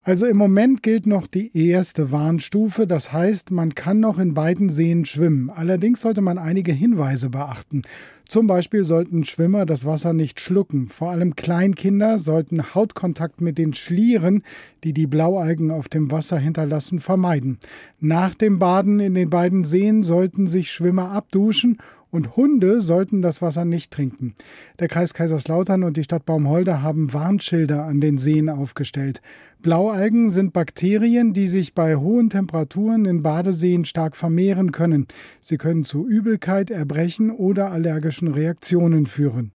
Also im Moment gilt noch die erste Warnstufe, das heißt, man kann noch in beiden Seen schwimmen. Allerdings sollte man einige Hinweise beachten. Zum Beispiel sollten Schwimmer das Wasser nicht schlucken. Vor allem Kleinkinder sollten Hautkontakt mit den Schlieren, die die Blaualgen auf dem Wasser hinterlassen, vermeiden. Nach dem Baden in den beiden Seen sollten sich Schwimmer abduschen und Hunde sollten das Wasser nicht trinken. Der Kreis Kaiserslautern und die Stadt Baumholder haben Warnschilder an den Seen aufgestellt. Blaualgen sind Bakterien, die sich bei hohen Temperaturen in Badeseen stark vermehren können. Sie können zu Übelkeit, Erbrechen oder allergischen Reaktionen führen.